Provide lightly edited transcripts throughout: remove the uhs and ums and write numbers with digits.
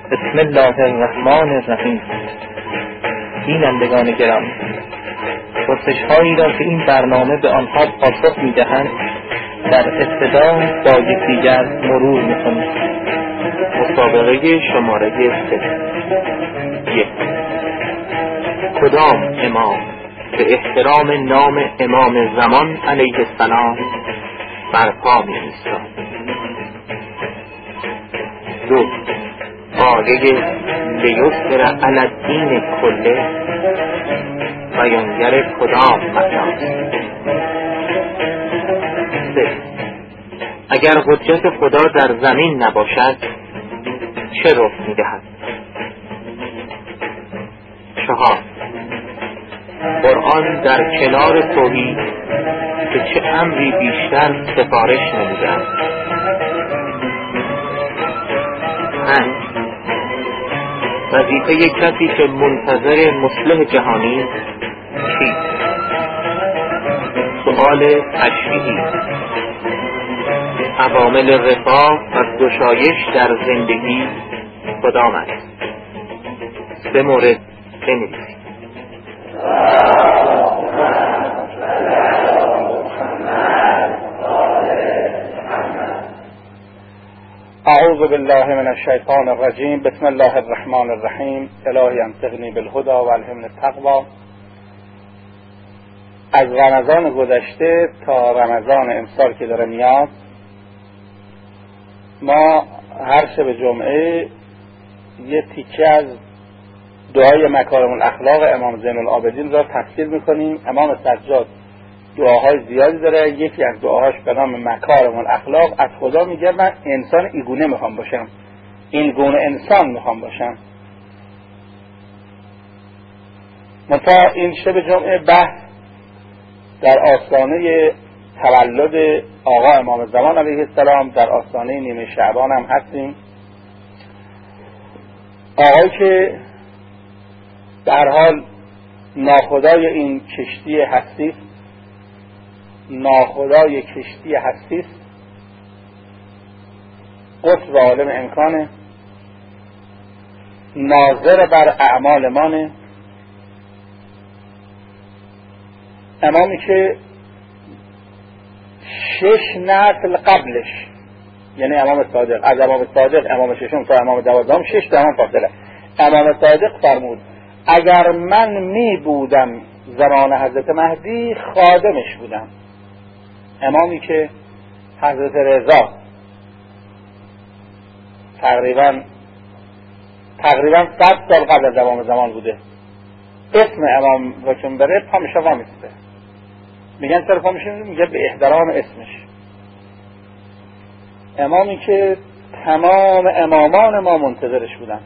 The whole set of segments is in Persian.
بسم الله الرحمن الرحیم. بینندگان گرامی، پرسش‌هایی را که این برنامه به آنها پاسخ می‌دهند در ابتدا با یکدیگر مرور می‌کنیم. مسابقه شماره 3. 1. کدام امام به احترام نام امام زمان علیه السلام برپا می‌ایستاد؟ 2. آیه لیسر علی الدین کله بیانگر کدام معناست؟ 3. اگر حجت خدا در زمین نباشد چه رخ می‌دهد؟ 4. قرآن در کنار توحید به چه امری بیشتر سفارش نموده؟ 5. وظیفه کسی که منتظر مصلح جهانی چیست؟ سؤال تشریحی. عوامل رفاه و گشایش در زندگی کدام است؟ 3 مورد بنویسید. اعوذ بالله من الشیطان الرجیم. بسم الله الرحمن الرحیم. الهی انطقنی بالهدى و الهمنی التقوی. از رمضان گذشته تا رمضان امسال که داره میاد، ما هر شب جمعه یه تیکه از دعای مکارم الاخلاق امام زین العابدین را تفسیر میکنیم. امام سجاد دعاهای زیادی داره. یکی از دعاهاش به نام مکارم الاخلاق، از خدا میگه من انسان اینگونه میخوام باشم، این گونه انسان میخوام باشم. منتها این شب جمعه بحث در آستانه تولد آقا امام زمان علیه السلام، در آستانه نیمه شعبان هم هستیم. آقایی که به هر حال ناخدای این کشتی هستی، ناخدای کشتی هستی، قطب عالم امکانه، ناظر بر اعمال مانه، امامی که 6 نسل قبلش، یعنی امام صادق، از امام صادق امام ششم تا امام 12 6 تا امام فاضله، امام صادق فرمود اگر من می بودم زمان حضرت مهدی خادمش بودم. امامی که حضرت رضا تقریبا 100 سال قبل از امام زمان بوده. اسم امام وچون بره پامشه وامیسته، میگن سر پامشه، میگه به احترام اسمش. امامی که تمام امامان ما منتظرش بودن،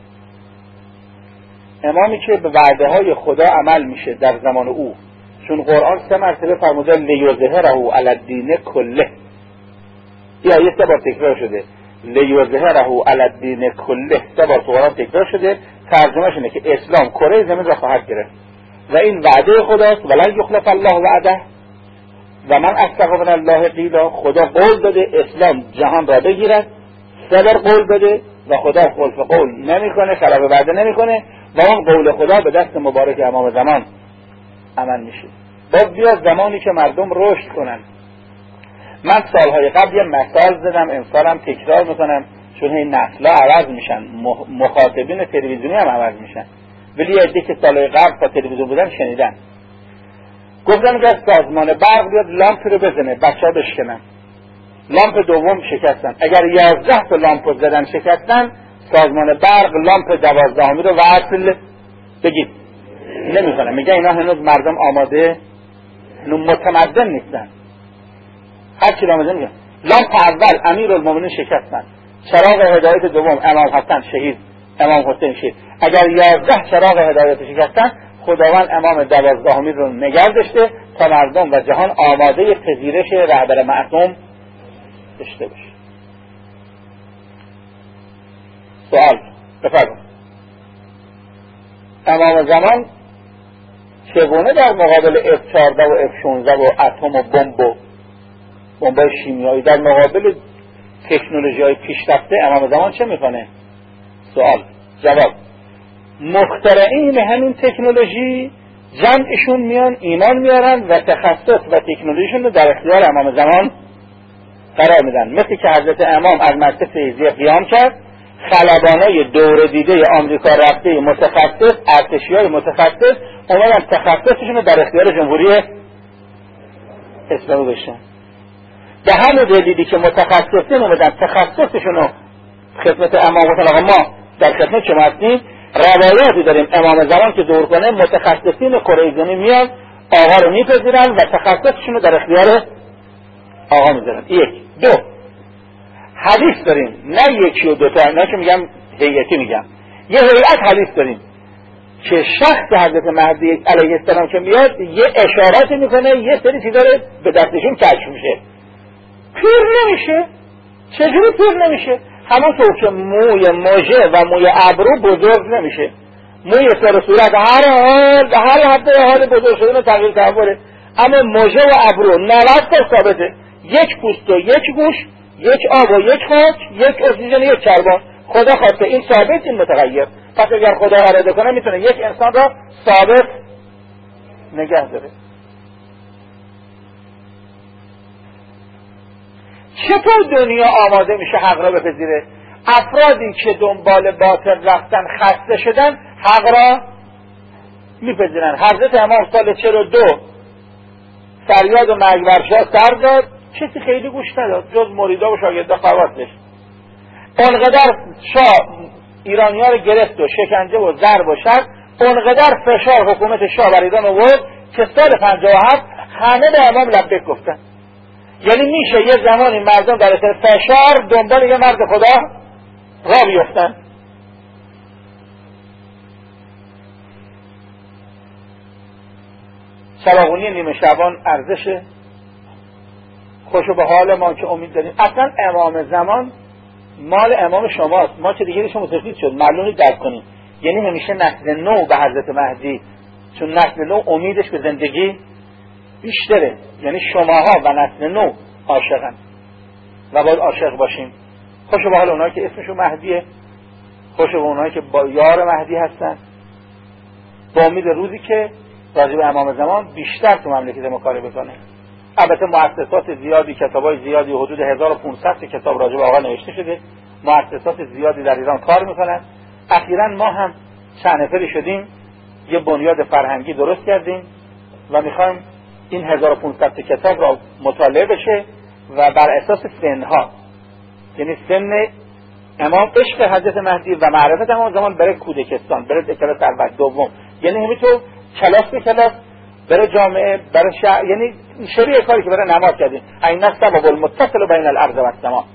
امامی که به وعده های خدا عمل میشه در زمان او، چون قرآن 3 مرتبه فرموده لیظهره علی الدین کله. یا یه 3 بار تکرار شده لیظهره علی الدین کله، 3 بار قرآن تکرار شده. ترجمهش اینه که اسلام کره زمین را خواهد گرفت و این وعده خداست. ولن یخلف الله وعده و من اصدق من الله قیلا. خدا قول داده اسلام جهان را بگیرد، 3 بار قول داده و خدا خلف قول نمیکنه، خلاف وعده نمیکنه و اون قول خدا به دست مبارک امام زمان عمل میشه. باز بیا زمانی که مردم رشد کنن. من سالهای قبل یه مثال زدم، امسال هم تکرار میکنم، چون این نسل‌ها عوض میشن، مخاطبین تلویزیونی هم عوض میشن، ولی عده که سالهای قبل با تلویزیون بودن شنیدن. گفتم که سازمان برق بیاد لامپ رو بزنه، بچه‌ها بشکنن. لامپ دوم شکستن. اگر 11 تا لامپ زدن شکستن، سازمان برق لامپ 12 رو وصل بگید نمیکنه. میگه اینا هنوز مردم آماده، متمدن نیستن. هر چی آماده میگه. لامپ اول امیرالمومنین شکستن، چراغ هدایت دوم امام حسن شهید، امام حسین شهید. اگر 11 چراغ هدایت شکستن، خداوند امام 12 رو نگه داشته تا مردم و جهان آماده پذیرش رهبر معصوم داشته باشه. سوال بفرمایید. امام زمان چگونه در مقابل F-14 و F-16 و اتم و بمب و بمبای شیمیایی، در مقابل تکنولوژی های پیشرفته امام زمان چه میکنه؟ سوال. جواب: مخترعین همین تکنولوژی جمعشون میان ایمان میارن و تخصص و تکنولوژیشون رو در اختیار امام زمان قرار میدن. مثل که حضرت امام از مجلس فیضیه قیام کرد، خلبانای دور دیده آمریکا رفته متخصص، ارتشیای متخصص اومدن تخصصشون رو در اختیار جمهوری اسلامی بشن. به همون دیدی که متخصصین اومدن تخصصشون رو خدمت امام گفتن آقا ما در خدمت شما هستیم. روایاتی داریم امام زمان که دور کنه متخصصین کره زمین میان آقا رو میپذیرن و تخصصشون رو در اختیار آقا میذارن. یک. دو، حدیث داریم، نه یکی و دوتا، نه که میگم هیئتی، میگم یه هیئت حدیث داریم که شخص حضرت مهدی علیه السلام که میاد یه اشاراتی میکنه، یه سری چیزا رو به دستشون کشف میشه، پیر نمیشه. چجوری پیر نمیشه؟ همونطور که موی مژه و موی ابرو بزرگ نمیشه، موی سر صورت هر هفته حال بزرگ شدن تغییر تحوله، اما مژه و ابرو 90 تا ثابته، یک پوست و یک گوش، یک آب و یک خاک، یک اکسیژن و یک کربن. خدا خواسته این ثابت، این متغیر. پس اگر خدا اراده کنه میتونه یک انسان را ثابت نگه داره. چطور دنیا آماده میشه حق را بپذیره؟ افرادی که دنبال باطل رفتن خسته شدن حق را میپذیرن. حضرت امام سال 42 فریاد و مرگ بر شاه سر داد، کسی خیلی گوش نداد جز مریدا و شاگردا خواستش. اونقدر شاه ایرانی‌ها رو گرفت و شکنجه و ضرب و شر، اونقدر فشار حکومت شاه بر ایران آورد که سال 57 همه به امام لبیک گفتن. یعنی میشه یه زمانی مردم در اثر فشار دنبال یه مرد خدا را بیفتن. چراغونی نیمه شعبان ارزشه، خوشو به حال ما که امید داریم. اصلا امام زمان مال امام شماست، ما چه دیگه شما متفید شد معلومی درک کنیم. یعنی همیشه نسل نو به حضرت مهدی، چون نسل نو امیدش به زندگی بیشتره. یعنی شماها و نسل نو عاشقن و باید عاشق باشیم. خوشو به حال اونایی که اسمشون مهدیه، خوشو به اونایی که با یار مهدی هستن، با امید روزی که راجع به امام زمان بیشتر تو مملکت ما کاری بکنه. البته مؤسسات زیادی، کتابای زیادی، حدود 1500 کتاب راجع به آقا نوشته شده، مؤسسات زیادی در ایران کار میکنن. اخیراً ما هم چند نفری شدیم یه بنیاد فرهنگی درست کردیم و میخوایم این 1500 کتاب را مطالعه بشه و بر اساس سنها، یعنی سن امام، عشق حضرت مهدی و معرفت امام زمان بره کودکستان، بره کلاس اول دوم، یعنی همینطور کلاس به کلاس بره جامعه، بره شهر، یعنی شریع کاری که بره نماز کردیم. این السبب المتصل بین الارض و السماء،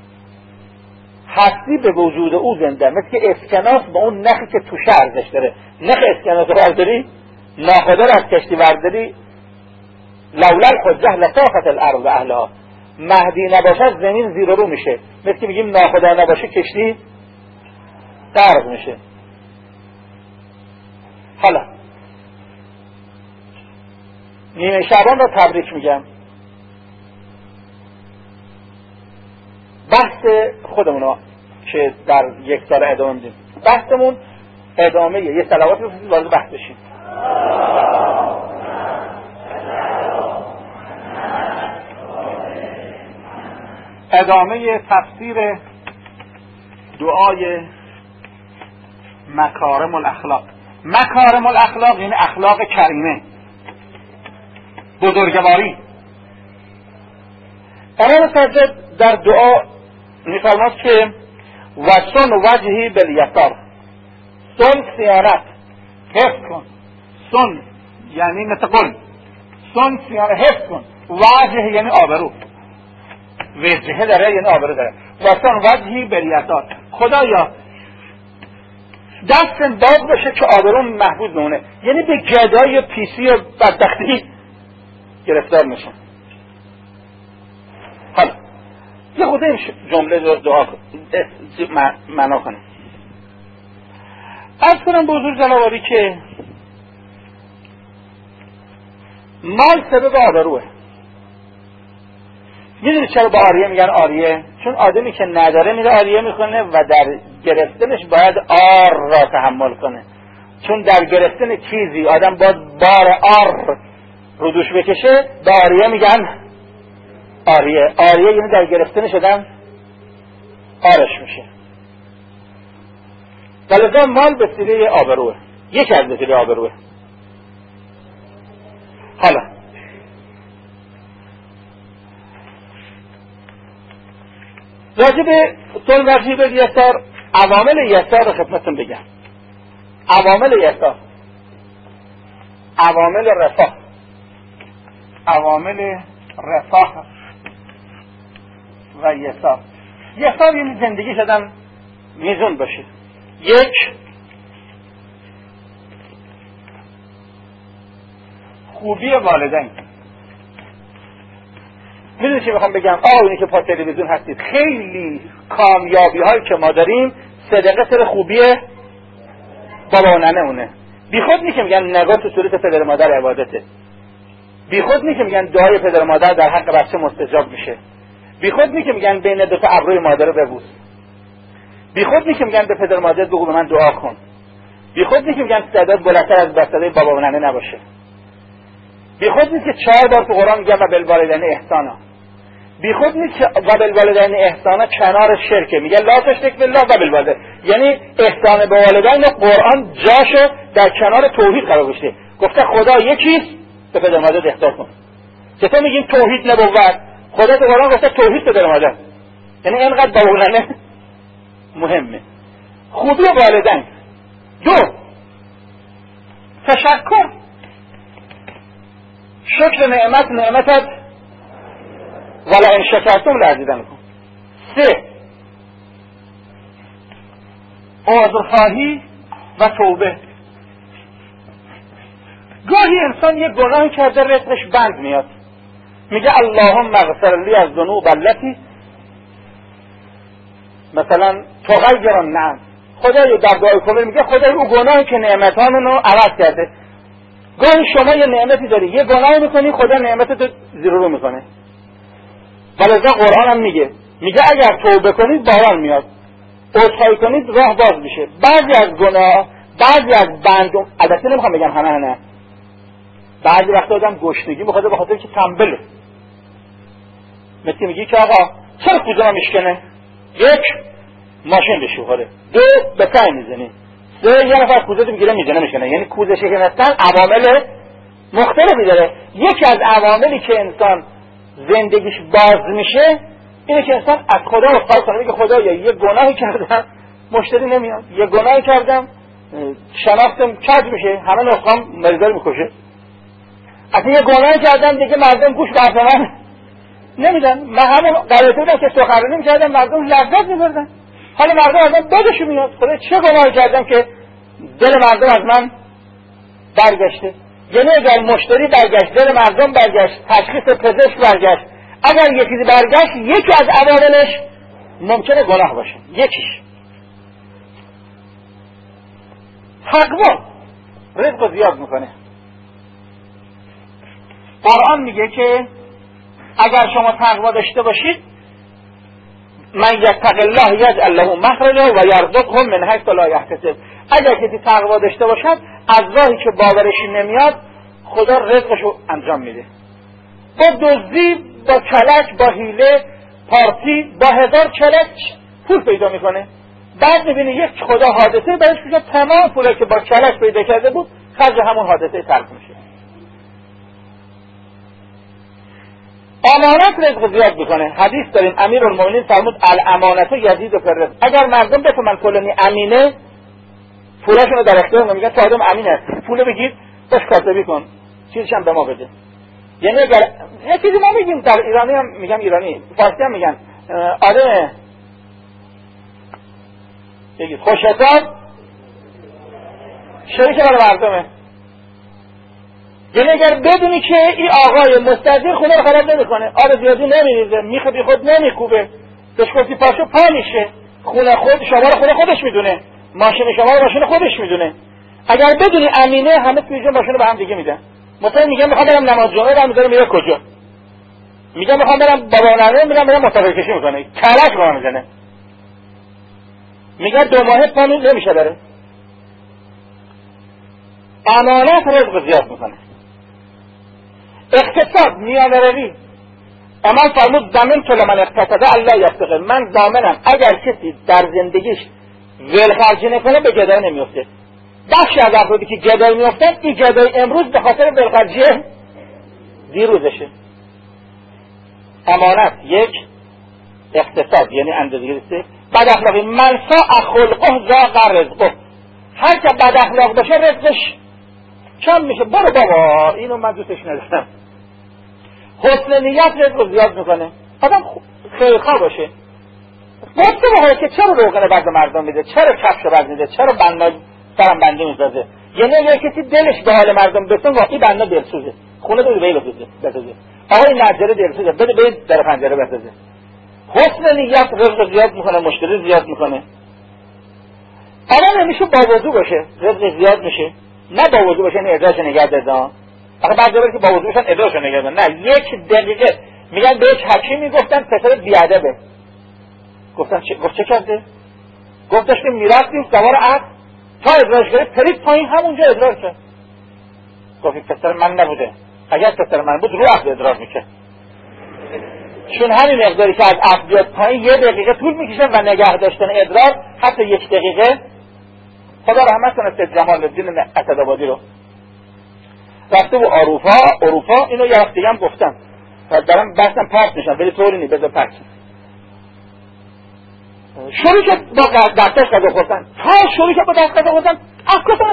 هستی به وجود او زنده، مثل که اسکناس با اون نخی که تو ارزش داره. نخ اسکناس رو برداری، ناخدا رو از کشتی برداری، لولا الحجه لطاقت الارض اهلها، مهدی نباشد زمین زیر و رو میشه. مثل که میگیم ناخدا نباشه کشتی غرق میشه. حالا نیمه شعبان رو تبریک میگم. بحث خودمونو که در یک سال ادامه میدیم، بحثمون ادامه یه صلوات بفرستید وارد بحث بشیم. ادامه تفسیر دعای مکارم الاخلاق. مکارم الاخلاق یعنی اخلاق کریمه، بزرگواری. امام سجاد در دعا میفرماد که وسن وجهی بالیسار، سن سیانت، حفظ کن. سن یعنی مثل قل، سن سیانت، حفظ کن. وجه یعنی آبرو، وجهه داره یعنی آبرو داره. وسن وجهی بالیسار، خدایا دستم باز باشه که آبروم محفوظ بمونه، یعنی به گدایی و پیسی و بدبختی گرفتار میشن. حالا یه خود این جمله دعا معنا کنیم. عرض کنم به حضور جنابعالی که مال سبب آبروه. میدونید چرا به آریه میگن آریه؟ چون آدمی که نداره میره آریه میکنه و در گرفتنش باید آر را تحمل کنه. چون در گرفتن چیزی آدم باید بار آر رو دوش بکشه، به آریه میگن آریه. آریه یعنی در گرفتنش آدم آرش میشه. ولذا مال وسیله آبروه، یکی از وسیله آبروه. حالا راجب ترجیب یسار، عوامل یسار رو خدمتتون بگم. عوامل یسار، عوامل رفاه، عوامل رفاه و یسار. یسار یعنی زندگی شدن میزون باشه. یک، خوبی والدین. میدونی چی میخوام بگم؟ اینی که پا تلویزیون هستید، خیلی کامیابی هایی که ما داریم صدقه سر خوبی بابا و ننه اونه. بی خود نیست که میگن نگاه تو صورت پدر مادر عبادته. بی خود نیست که میگن دعای پدر مادر در حق بچه مستجاب میشه. بی خود نیست که میگن بین دو تا ابروی مادر رو ببوس. بی خود نیست که میگن به پدر مادر بگو به من دعا کن. بی خود نیست که میگن صدات بلندتر از صدای بابا و ننه نباشه. بی خود نیست که 4 بار تو قرآن میگن و بالوالدین احسانا. بی خود نیست که و بالوالدین احسانا کنار شرکه، میگه لا تشرک بالله و بالوالدین، یعنی احسان به والدین قرآن جاشو در کنار توحید قرار گذاشته. گفته خدا یکیست، به پدر مادر احسان کن. چطور میگیم توحید نبوت؟ خدا تو قرآن گفته توحید پدر مادر، یعنی اینقدر بابا و ننه مهمه. خوبی والدین. دو، تشکر، شکر نعمتت ولا ان شکرتم لازیدنکم. 3، عذرخواهی و توبه. گاهی انسان یک گناه کرده رزقش بند میاد، میگه اللهم اغفر لی از ذنوب التي مثلا تغیر النعم. خدایا در دعای کامل میگه خدای او گناهی که نعمتامونو عوض کرده. گاهی شما یه نعمتی داری، یه گناه میکنی، خدا نعمتتو زیرو میکنه. ولذا قرآن هم میگه اگر توبه کنید باران میاد، عذرخواهی کنید راه باز میشه. بعضی از گناه، بعضی از بند، البته نمیخوام بگم همه نه، بعضی وقتا آدم گشنگی میخواد به خاطر که تنبله، مثل میگی که آقا چرا کوزه میشکنه؟ 1، ماشین بشوره. 2، به سعی میزنی. 3، یه نفر کوزه رو میگیره میشکنه. یعنی کوزه شکنستن عوامل مختلفی داره. یکی از عواملی که انسان زندگیش باز میشه اینه که انسان از خدا عذرخواهی کنه، میگه خدایا یه گناهی کردم مشتری نمیاد، یه گناهی کردم شناختم کج میشه، همه نسخام مریضا رو میکشه، اصلا یه گناهی کردم دیگه مردم گوش به من نمیدن، من همون قرارت بودم که سخنرانی میکردم مردم لذت میبردن، حالا مردم از من بدشون میاد. خدا چه گناهی کردم که دل مردم از من برگشته؟ یعنی اگر مشتری برگشت، دل مردم برگشت، تشخیص پزشک برگشت، اگر یه چیزی برگشت، یکی از عواملش ممکنه گناه باشه. یکیش تقوا رزق زیاد میکنه. قرآن میگه که اگر شما تقوا داشته باشید، من یتق الله یجعل له مخرجا و یرزقه من حیث لا یحتسب. اگر کسی تقوا داشته باشد، از راهی که باورش نمیاد خدا رزقشو انجام میده. با دزدی، با کلک، با حیله، پارتی، با 1000 کلک پول پیدا میکنه. بعد میبینی یک خدا حادثه برش میشه، تمام پولی که با کلک پیدا کرده بود خرج همون حادثه تلف میشه. امانت رزق زیاد میکنه. حدیث داریم امیرالمومنین فرمود الامانت یزید فی الرزق. اگر مردم بفهمن فلانی امینه، پولاشون رو در اختیار میگن تو آدم امینه، پول بگیر باش کاسبی کن، چیزش هم به ما بده. یعنی اگر یه چیزی ما میگیم، در ایرانی هم میگم، ایرانی فارسی هم میگن آدم بگید خوش حساب شریک برای مردمه. یعنی اگر بدونی که این آقای مستاجر خونه رو خراب نمیکنه، آب زیادی نمیریزه، میخ بی خود نمیکوبه، دشکوتی پاشو پا میشه، خونه خود شما رو خونه خودش میدونه، ماشین شما رو ماشین خودش میدونه، اگر بدونی امینه همه توی جون ماشین رو به هم دیگه میدن. مثلا میگم میخوام برم نماز جمعه، برم میذارم میره کجا؟ میگه میخوام برم بابا ننه میرم مسافر کشی میکنه، کلک راه میزنه، میگه 2 ماه پامون نمیشه بره. امانت رزق زیاد میکنه. اقتصاد میانروی، امان فرمود زمین که لمن اقتصاده الله یفتقه، من ضامنم اگر کسی در زندگیش ولخرجی نکنه به گدایی نمیفته. بخشی از افرادی که گدایی میفتن این گدایی امروز به خاطر ولخرجی دیروزشه. امانت 1، اقتصاد یعنی اندازه‌گیری 3، بد اخلاقی من ساء خلقه ضاق رزقه، هر که بد اخلاق باشه رزقش کم میشه. برو بابا اینو من دوستش ندارم. حسن نیت رزق زیاد میکنه. آدم خیرخواه باشه. گفته باشه که چرا روغن بعض مردم میده، چرا کفش بعض میده، چرا بنا سرم بنده میسازه. یعنی یه کسی دلش به حال مردم بسن واقعی بنده دلسوزه، خونه بده بیل بسازه، آقا این نجاره دلسوزه بده بیل در پنجره بسازه. حسن نیت رزق زیاد میکنه، مشتری زیاد میکنه. آدم نمیشه با وضو باشه رزق زیاد میشه، نه با وضو باشه نه ادراش نگه دادن. آخه بعضی وقتی که با وضو باشن ادراش نگه دادن، نه 1 دقیقه میگن بهش حکیم میگفتن پسر بیادبه. گفتن گفت چه کرده؟ گفتش که میرفتیم سوار عقل تا ادراش کرد پرید پایین همونجا ادراش کرد. گفت پسر من نبوده، اگر پسر من بود رو عقل ادراش میکرد. چون همین مقداری که از عقل بیاد پایین 1 دقیقه طول میکشه و نگه داشتن ادراک حتی 1 دقیقه. خدا رحمت کنه سید جمال الدین اسدآبادی رو رفته و اروپا اینو یه وقت دیگه هم گفتم و دارم بحثم پرس میشم ولی طوری نی بذار پرس شروع که با دستش غذا خوردن تا شروع که با دست غذا خوردن افکاسم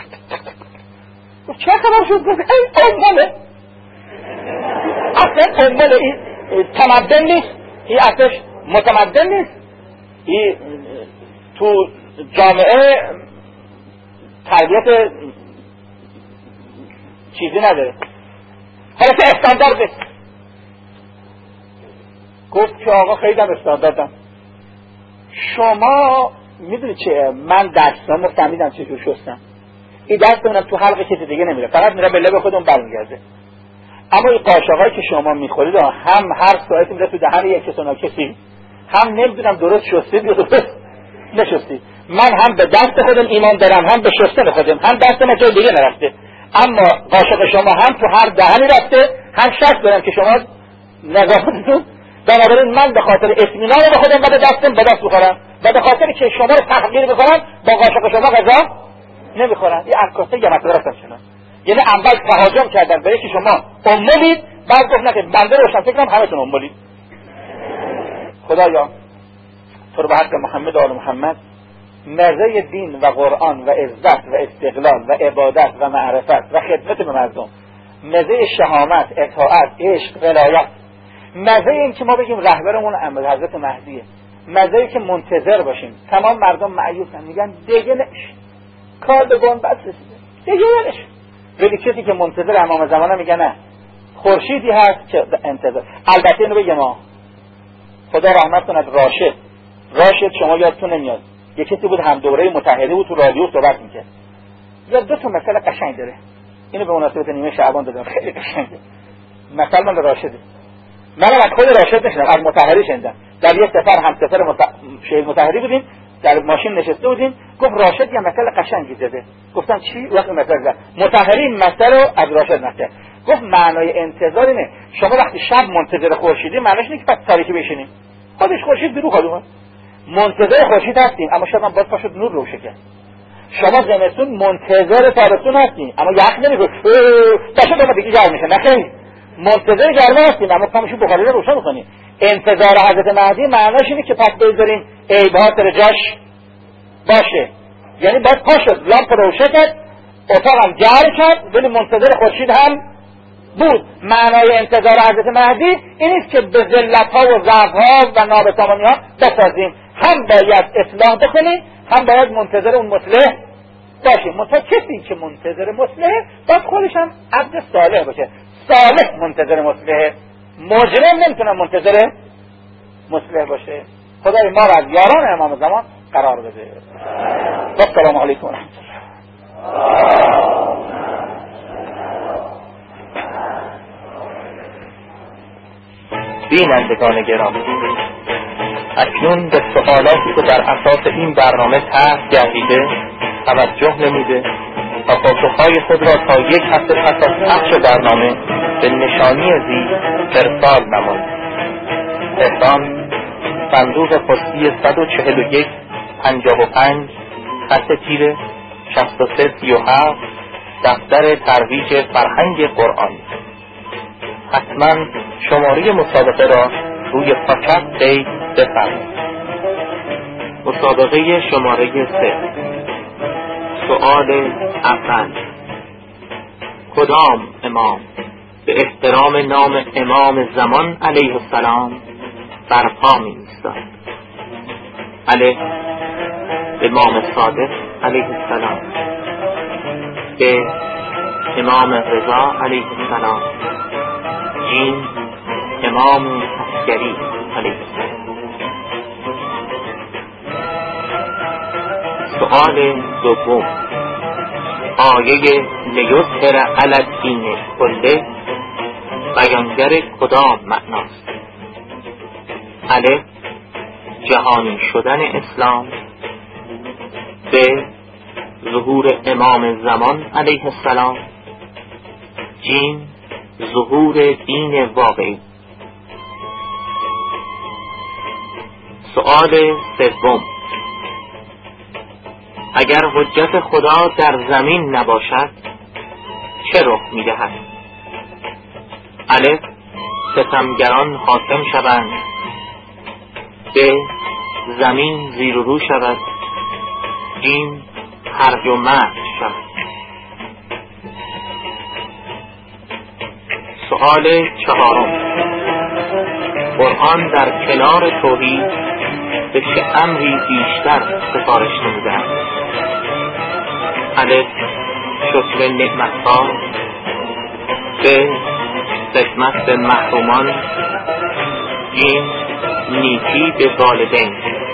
چه خبر شد؟ گفت این اماله اصلا اماله این تمدن نیست، این اصلا متمدن نیست، این تو جامعه تربیت چیزی نداره، حالا که استاندارد است. گفت که آقا خیلی هم استانداردم. شما میدونی چه؟ من دستامو فهمیدم چه جور شستم. این دستمونم تو حلق کسی دیگه نمیره، فقط میره به لب خودمون برمیگرده. اما این قاشقایی که شما میخورید هم هر ساعتی میره تو دهن یک کسی، هم نمیدونم درست شستید یا درست نشستید. من هم به دست خودم ایمان دارم، هم به شستن خودم، هم دست من جای دیگه نرفته، اما قاشق شما هم تو هر دهنی رفته، هم شک دارم که شما نظافتتون. بنابراین من به خاطر اطمینان به خودم به دستم به دست بخورم و به خاطر که شما رو تحقیر بکنم با قاشق شما غذا نمیخورم. این عکاسه یه مطلب هستم شما، یعنی اول تهاجم کردن به اینکه شما امولید، بعد گفت نه که بنده روشن فکرم همتون امولید. خدایا تو رو به حق محمد و آل محمد مزه دین و قرآن و عزت و استقلال و عبادت و معرفت و خدمت به مردم، مزه شهامت، اطاعت، عشق، ولایت، مزه این که ما بگیم رهبرمون حضرت مهدیه، مزه که منتظر باشیم. تمام مردم معیوسن میگن دیگه نش کار به بنبست رسیده دیگه نش، ولی کسی که منتظر امام زمانه میگه نه خورشیدی هست که انتظار. البته اینو بگم خدا رحمت کند راشد شما یادتون نمیاد یه کسی بود هم دوره متحده بود تو رادیو صحبت میکرد، یا 2 تا مسئله قشنگ داره، اینو به مناسبت نیمه شعبان دادم خیلی قشنگه. مثلا من راشد، منم از خود راشد نشدم، از مطهری شنیدم. در یه سفر هم سفر شهید مطهری بودیم، در ماشین نشسته بودیم، گفت راشد یه مثل قشنگی زده. گفتم چی؟ وقت مثل زد مطهری مثل رو از راشد نکرد. گفت معنای انتظار اینه شما وقتی شب منتظر خورشیدی معنیش اینه که پس تاریکی بشینیم، خودش خورشید بیرون خواهد اومد. منتظر خورشید هستیم اما شب هم باز پاشد نور روشه کرد. شما زمستون منتظر تابستون هستیم اما یخ نمیگه پاشد اومد دیگه گرم میشه، نه خیر منتظر گرما هستیم اما پامشو بخاری رو روشن می‌کنیم. انتظار حضرت مهدی معناش اینه که پس بذاریم عیب‌ها سر جاش باشه، یعنی باید پاشد لامپ روشن کرد اتاقم جر کرد ولی منتظر خورشید هم بود. معنای انتظار حضرت مهدی این است که به ذلت‌ها و ضعف‌ها و نابسامانی‌ها بسازیم، هم باید اصلاح بکنیم هم باید منتظر اون مصلح باشیم. منتها کسی که منتظر مصلح باید خودش هم عبد صالح باشه. صالح منتظر مصلح، مجرم نمیتونه منتظر مصلح باشه. خدای ما را از یاران امام زمان قرار بده. و السلام علیکم و رحمت الله. بینندگان گرامی، اکنون به سوالاتی که بر اساس این برنامه طرح گردیده توجه نموده و پاسخهای خود را تا یک هفته پس از پخش برنامه به نشانی زیر ارسال نمایید. تهران، صندوق پستی 141 55 خط تیره 6337 دفتر ترویج فرهنگ قرآن. حتما شماره مسابقه را روی پاکت قید بفرمایید. مسابقه شماره 3. سؤال اول: کدام امام به احترام نام امام زمان علیه السلام برپا می ایستاد؟ الف: امام صادق علیه السلام. ب: امام رضا علیه السلام. ج: امام عسکری علیه السلام. سؤال دوم: آیه لیظهر علی الدین کله بیانگر کدام معناست؟ الف: جهانی شدن اسلام. ب: ظهور امام زمان علیه السلام. ج: ظهور دین واقعی. سؤال سوم: اگر حجت خدا در زمین نباشد چه رخ می‌دهد؟ الف: ستمگران حاکم شوند. ب: زمین زیر و رو شود. ج: هرج و مرج شود. سؤال چهارم: قرآن در کنار توحید به چه امری بیشتر سفارش نموده است؟ الف: شکر نعمت‌ها. ب: خدمت به محرومان. ج: نیکی به والدین.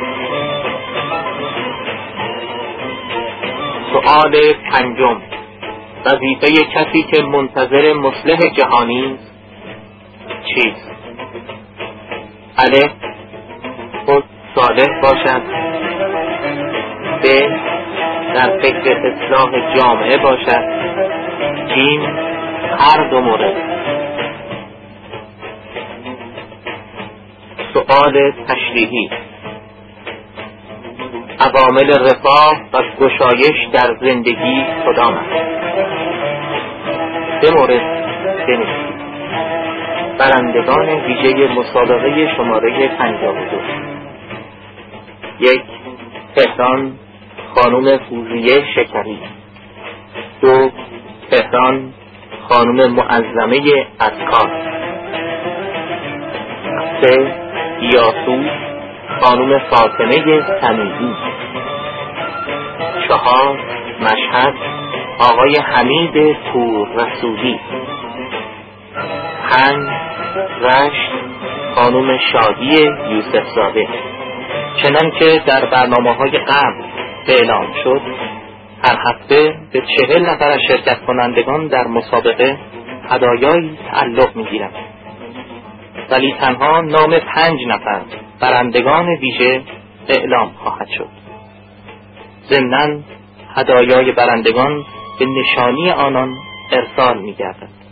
سؤال پنجم: وظیفه کسی که منتظر مصلح جهانی چیست؟ الف: خود صالح باشد. ب: در فکر اصلاح جامعه باشد. ج: هر دو مورد. سؤال تشریحی: عوامل رفاه و گشایش در زندگی کدام است؟ به مورد بنویسید. برندگان ویژه مسابقه شماره 52: 1. تهران، خانم فوزیه شکری. 2. تهران، خانم معظمه اذکار. 3. یاسو، خانم فاطمه سمیعی. 4. مشهد، آقای حمید پور رسولی. 5. رشت، خانم شادی یوسف زاده. چنانکه در برنامه‌های قبل اعلام شد، هر هفته به 40 نفر از شرکت کنندگان در مسابقه هدایایی تعلق می‌گیرد، ولی تنها نام 5 نفر برندگان ویژه اعلام خواهد شد. ضمناً هدایای برندگان به نشانی آنان ارسال می‌گردد.